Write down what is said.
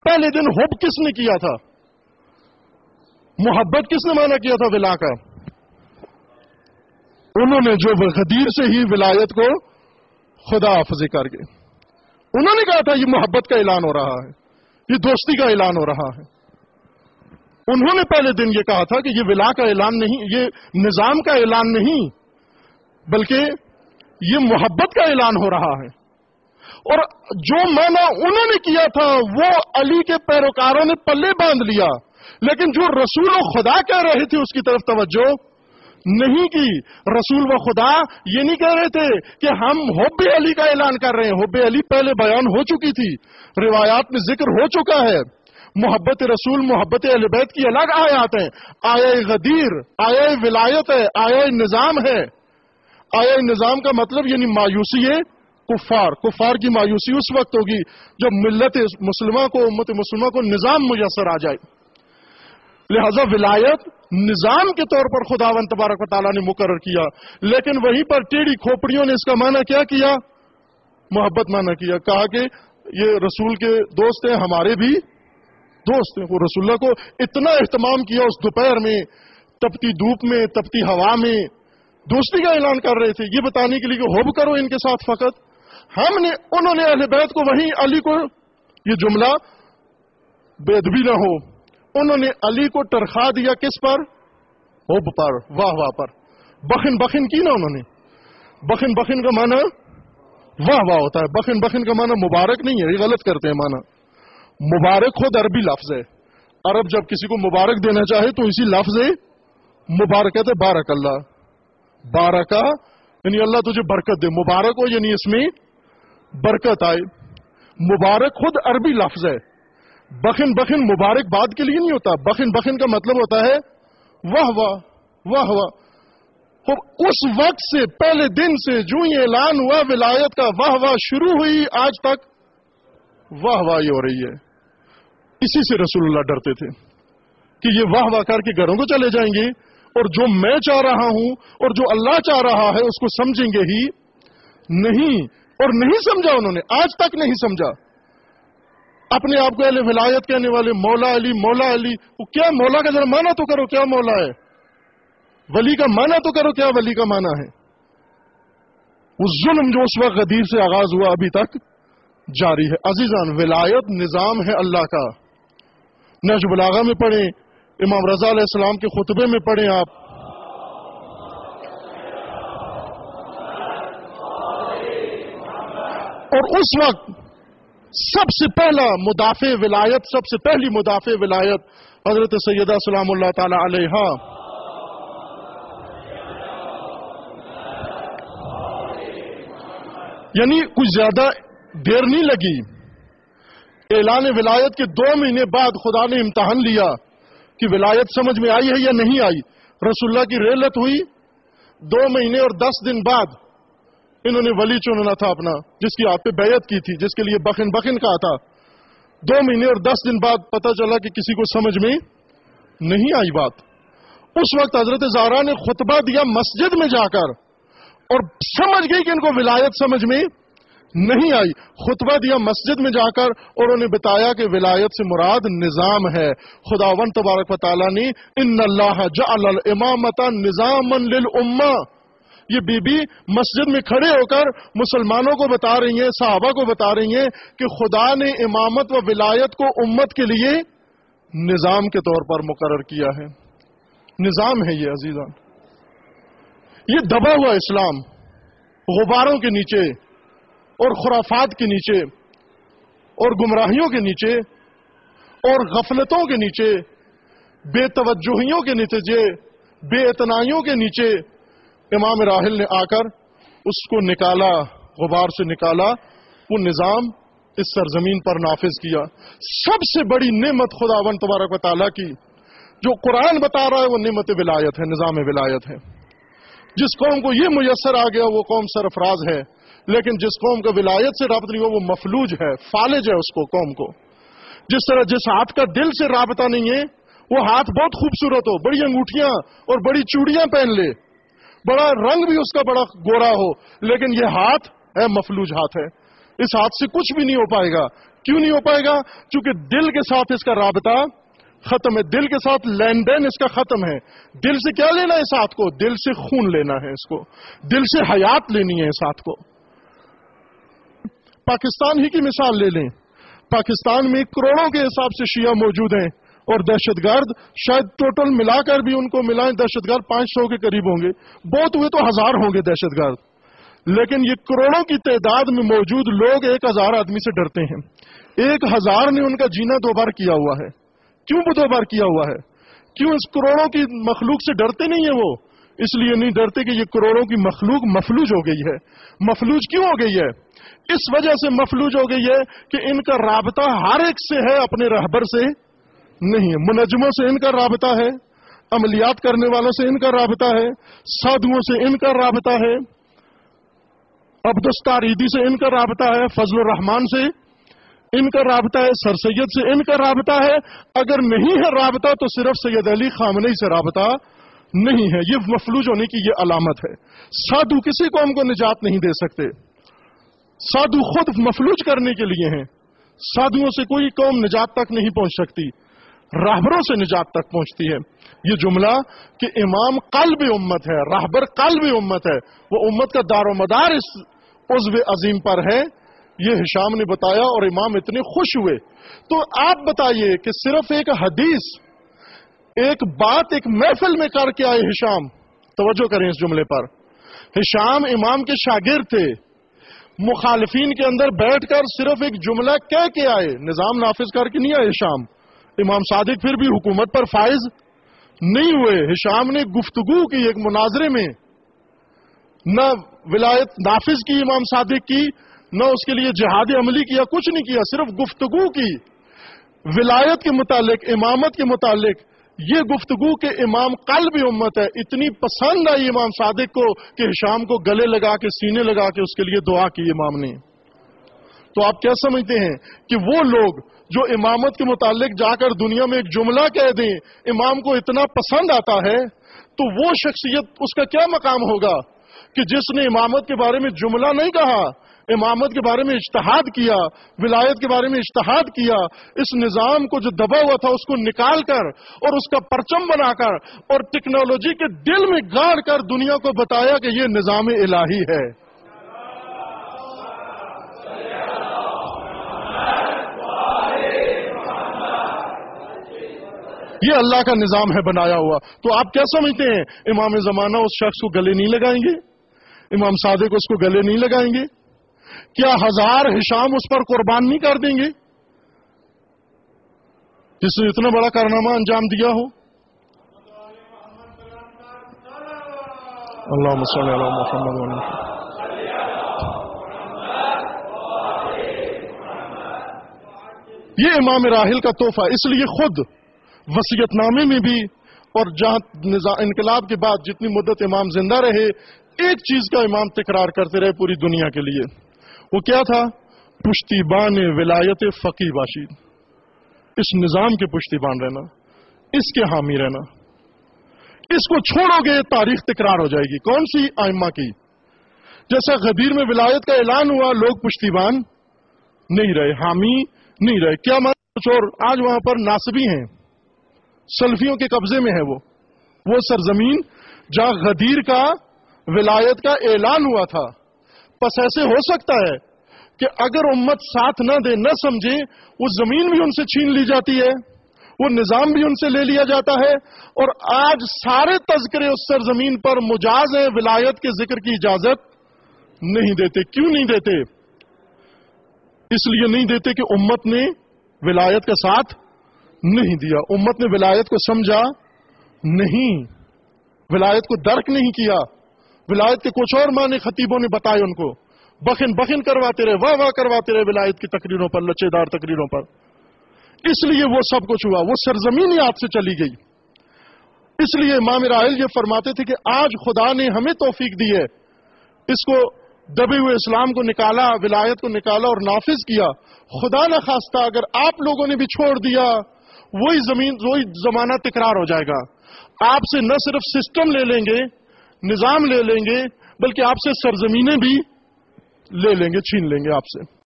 پہلے دن حب کس نے کیا تھا؟ محبت کس نے مانا کیا تھا ولا کا؟ انہوں نے جو غدیر سے ہی ولایت کو خدا حافظی کر گئے. انہوں نے کہا تھا یہ محبت کا اعلان ہو رہا ہے، یہ دوستی کا اعلان ہو رہا ہے. انہوں نے پہلے دن یہ کہا تھا کہ یہ ولا کا اعلان نہیں، یہ نظام کا اعلان نہیں، بلکہ یہ محبت کا اعلان ہو رہا ہے. اور جو معنی انہوں نے کیا تھا وہ علی کے پیروکاروں نے پلے باندھ لیا، لیکن جو رسول و خدا کہہ رہے تھے اس کی طرف توجہ نہیں کی. رسول و خدا یہ نہیں کہہ رہے تھے کہ ہم حب علی کا اعلان کر رہے ہیں. حب علی پہلے بیان ہو چکی تھی، روایات میں ذکر ہو چکا ہے. محبت رسول، محبت اہل بیت کی الگ آیات ہیں. آیا غدیر، آیا ولایت ہے، آیا نظام ہے. آیا نظام کا مطلب یعنی مایوسی ہے کفار کی مایوسی اس وقت ہوگی جب ملت مسلمہ کو، امت مسلمہ کو نظام میسر آ جائے. لہذا ولایت نظام کے طور پر خداوند تبارک و تعالیٰ نے مقرر کیا، لیکن وہیں پر ٹیڑھی کھوپڑیوں نے اس کا معنی کیا کیا؟ محبت معنی کیا. کہا کہ یہ رسول کے دوست ہیں، ہمارے بھی دوست ہیں. وہ رسول اللہ کو اتنا اہتمام کیا اس دوپہر میں، تپتی دھوپ میں، تپتی ہوا میں دوستی کا اعلان کر رہے تھے، یہ بتانے کے لیے کہ حب کرو ان کے ساتھ فقط. انہوں نے اہل بیت کو وہیں علی کو، یہ جملہ بے ادبی نہ ہو، انہوں نے علی کو ٹرخا دیا کس پر؟ حب پر، واہ واہ پر. بخن بخن کی نا انہوں نے. بخن بخن کا معنی واہ واہ ہوتا ہے. بخن بخن کا معنی مبارک نہیں ہے، یہ غلط کرتے ہیں معنی. مبارک خود عربی لفظ ہے. عرب جب کسی کو مبارک دینا چاہے تو اسی لفظ مبارک کہتے بارک اللہ. بارکا یعنی اللہ تجھے برکت دے، مبارک ہو یعنی اس میں برکت آئے. مبارک خود عربی لفظ ہے. بخن بخن مبارک باد کے لیے نہیں ہوتا. بخن بخن کا مطلب ہوتا ہے واہ واہ واہ واہ. اس وقت سے، پہلے دن سے جو یہ اعلان ہوا ولایت کا، واہ واہ شروع ہوئی، آج تک واہ واہ ہو رہی ہے. اسی سے رسول اللہ ڈرتے تھے کہ یہ واہ واہ کر کے گھروں کو چلے جائیں گے، اور جو میں چاہ رہا ہوں اور جو اللہ چاہ رہا ہے اس کو سمجھیں گے ہی نہیں. اور نہیں سمجھا انہوں نے، آج تک نہیں سمجھا. اپنے آپ کو اہل ولایت کہنے والے مولا علی، مولا علی. وہ کیا مولا کا ذرا معنی تو کرو، کیا مولا ہے؟ ولی کا معنی تو کرو، کیا ولی کا معنی ہے؟ وہ ظلم جو اس وقت غدیر سے آغاز ہوا ابھی تک جاری ہے. عزیزان، ولایت نظام ہے اللہ کا. نہج بلاغہ میں پڑھیں، امام رضا علیہ السلام کے خطبے میں پڑھیں آپ. اور اس وقت سب سے پہلا مدافع ولایت، سب سے پہلی مدافع ولایت حضرت سیدہ سلام اللہ تعالی علیہا. یعنی کچھ زیادہ دیر نہیں لگی. اعلان ولایت کے 2 مہینے بعد خدا نے امتحان لیا کہ ولایت سمجھ میں آئی ہے یا نہیں آئی. رسول اللہ کی رحلت ہوئی، 2 مہینے اور 10 دن بعد انہوں نے ولی چننا تھا اپنا، جس کی آپ پہ بیعت کی تھی، جس کے لیے بخن بخن کہا تھا. 2 مہینے اور 10 دن بعد پتہ چلا کہ کسی کو سمجھ میں نہیں آئی بات. اس وقت حضرت زہرا نے خطبہ دیا مسجد میں جا کر، اور سمجھ گئی کہ ان کو ولایت سمجھ میں نہیں آئی. خطبہ دیا مسجد میں جا کر، اور انہوں نے بتایا کہ ولایت سے مراد نظام ہے. خداوند تبارک و تعالیٰ نے ان اللہ جعل الامامۃ نظاما للامہ. یہ بی بی مسجد میں کھڑے ہو کر مسلمانوں کو بتا رہی ہیں، صحابہ کو بتا رہی ہیں کہ خدا نے امامت و ولایت کو امت کے لیے نظام کے طور پر مقرر کیا ہے. نظام ہے یہ عزیزان. یہ دبا ہوا اسلام غباروں کے نیچے اور خرافات کے نیچے اور گمراہیوں کے نیچے اور غفلتوں کے نیچے، بے توجہیوں کے نتیجے، بے اعتنائیوں کے نیچے امام راحل نے آ کر اس کو نکالا، غبار سے نکالا. وہ نظام اس سرزمین پر نافذ کیا. سب سے بڑی نعمت خداوند تبارک و تعالیٰ کی جو قرآن بتا رہا ہے وہ نعمت ولایت ہے، نظام ولایت ہے. جس قوم کو یہ میسر آ گیا وہ قوم سرفراز ہے، لیکن جس قوم کا ولایت سے رابطہ نہیں ہوا وہ مفلوج ہے، فالج ہے اس کو، قوم کو. جس طرح جس ہاتھ کا دل سے رابطہ نہیں ہے وہ ہاتھ بہت خوبصورت ہو، بڑی انگوٹھیاں اور بڑی چوڑیاں پہن لے، بڑا رنگ بھی اس کا بڑا گورا ہو، لیکن یہ ہاتھ ہے مفلوج ہاتھ ہے. اس ہاتھ سے کچھ بھی نہیں ہو پائے گا. کیوں نہیں ہو پائے گا؟ چونکہ دل کے ساتھ اس کا رابطہ ختم ہے، دل کے ساتھ لین دین اس کا ختم ہے۔ دل سے کیا لینا ہے اس ہاتھ کو؟ دل سے خون لینا ہے اس کو، دل سے حیات لینی ہے اس ہاتھ کو۔ پاکستان ہی کی مثال لے لیں، پاکستان میں کروڑوں کے حساب سے شیعہ موجود ہیں، اور دہشت گرد شاید ٹوٹل ملا کر بھی ان کو ملائیں دہشت گرد 500 کے قریب ہوں گے، بہت ہوئے تو 1000 ہوں گے دہشت گرد، لیکن یہ کروڑوں کی تعداد میں موجود لوگ 1000 آدمی سے ڈرتے ہیں۔ 1000 نے ان کا جینا 2 بار کیا ہوا ہے۔ کیوں 2 بار کیا ہوا ہے؟ کیوں اس کروڑوں کی مخلوق سے ڈرتے نہیں ہیں وہ؟ اس لیے نہیں ڈرتے کہ یہ کروڑوں کی مخلوق مفلوج ہو گئی ہے۔ مفلوج کیوں ہو گئی ہے؟ اس وجہ سے مفلوج ہو گئی ہے کہ ان کا رابطہ ہر ایک سے ہے، اپنے رہبر سے نہیں ہے۔ منجموں سے ان کا رابطہ ہے، عملیات کرنے والوں سے ان کا رابطہ ہے، سادھوؤں سے ان کا رابطہ ہے، عبدالستاریدی سے ان کا رابطہ ہے، فضل الرحمان سے ان کا رابطہ ہے، سر سید سے ان کا رابطہ ہے۔ اگر نہیں ہے رابطہ تو صرف سید علی خامنئی سے رابطہ نہیں ہے۔ یہ مفلوج ہونے کی یہ علامت ہے۔ سادھو کسی قوم کو نجات نہیں دے سکتے، سادھو خود مفلوج کرنے کے لیے ہیں۔ سادھوؤں سے کوئی قوم نجات تک نہیں پہنچ سکتی، راہبروں سے نجات تک پہنچتی ہے۔ یہ جملہ کہ امام قلب امت ہے، راہبر قلب امت ہے، وہ امت کا دار و مدار اس عضو عظیم پر ہے، یہ ہشام نے بتایا اور امام اتنے خوش ہوئے۔ تو آپ بتائیے کہ صرف ایک حدیث، ایک بات ایک محفل میں کر کے آئے ہشام، توجہ کریں اس جملے پر، ہشام امام کے شاگرد تھے، مخالفین کے اندر بیٹھ کر صرف ایک جملہ کہہ کے آئے، نظام نافذ کر کے نہیں آئے ہشام۔ امام صادق پھر بھی حکومت پر فائز نہیں ہوئے، ہشام نے گفتگو کی ایک مناظرے میں، نہ ولایت نافذ کی امام صادق کی، نہ اس کے لیے جہاد عملی کیا، کچھ نہیں کیا، صرف گفتگو کی ولایت کے متعلق، امامت کے متعلق۔ یہ گفتگو کہ امام قلب امت ہے اتنی پسند آئی امام صادق کو کہ ہشام کو گلے لگا کے سینے لگا کے اس کے لیے دعا کی امام نے۔ تو آپ کیا سمجھتے ہیں کہ وہ لوگ جو امامت کے متعلق جا کر دنیا میں ایک جملہ کہہ دیں، امام کو اتنا پسند آتا ہے، تو وہ شخصیت اس کا کیا مقام ہوگا کہ جس نے امامت کے بارے میں جملہ نہیں کہا، امامت کے بارے میں اجتہاد کیا، ولایت کے بارے میں اجتہاد کیا، اس نظام کو جو دبا ہوا تھا اس کو نکال کر اور اس کا پرچم بنا کر اور ٹیکنالوجی کے دل میں گاڑ کر دنیا کو بتایا کہ یہ نظام الہی ہے۔ یہ اللہ کا نظام ہے بنایا ہوا۔ تو آپ کیا سمجھتے ہیں امام زمانہ اس شخص کو گلے نہیں لگائیں گے؟ امام صادق اس کو گلے نہیں لگائیں گے؟ کیا 1000 ہشام اس پر قربان نہیں کر دیں گے جس نے اتنا بڑا کارنامہ انجام دیا ہو؟ اللہم صلی علی محمد و علی محمد۔ یہ امام راحل کا تحفہ، اس لیے خود وصیت نامے میں بھی اور جہاں انقلاب کے بعد جتنی مدت امام زندہ رہے، ایک چیز کا امام تکرار کرتے رہے پوری دنیا کے لیے، وہ کیا تھا؟ پشتیبان ولایت فقیہ باشید، اس نظام کے پشتیبان رہنا، اس کے حامی رہنا۔ اس کو چھوڑو گے تاریخ تکرار ہو جائے گی۔ کون سی؟ ائمہ کی۔ جیسا غدیر میں ولایت کا اعلان ہوا، لوگ پشتیبان نہیں رہے، حامی نہیں رہے، کیا کچھ اور؟ آج وہاں پر ناصبی ہیں، سلفیوں کے قبضے میں ہے وہ سرزمین جہاں غدیر کا ولایت کا اعلان ہوا تھا۔ پس ایسے ہو سکتا ہے کہ اگر امت ساتھ نہ دے، نہ سمجھے، وہ زمین بھی ان سے چھین لی جاتی ہے، وہ نظام بھی ان سے لے لیا جاتا ہے، اور آج سارے تذکرے اس سرزمین پر مجاز ہیں، ولایت کے ذکر کی اجازت نہیں دیتے۔ کیوں نہیں دیتے؟ اس لیے نہیں دیتے کہ امت نے ولایت کا ساتھ نہیں دیا، امت نے ولایت کو سمجھا نہیں، ولایت کو درک نہیں کیا، ولایت کے کچھ اور معنی خطیبوں نے بتائے ان کو، بخن کرواتے رہے، واہ کرواتے رہے ولایت کی تقریروں پر، لچے دار تقریروں پر۔ اس لیے وہ سب کچھ ہوا، وہ سرزمین ہی ہاتھ سے چلی گئی۔ اس لیے امام راحل یہ فرماتے تھے کہ آج خدا نے ہمیں توفیق دی ہے، اس کو دبے ہوئے اسلام کو نکالا، ولایت کو نکالا اور نافذ کیا۔ خدا نہ خواستہ اگر آپ لوگوں نے بھی چھوڑ دیا، وہی زمانہ تکرار ہو جائے گا۔ آپ سے نہ صرف سسٹم لے لیں گے، نظام لے لیں گے، بلکہ آپ سے سرزمینیں بھی لے لیں گے، چھین لیں گے آپ سے۔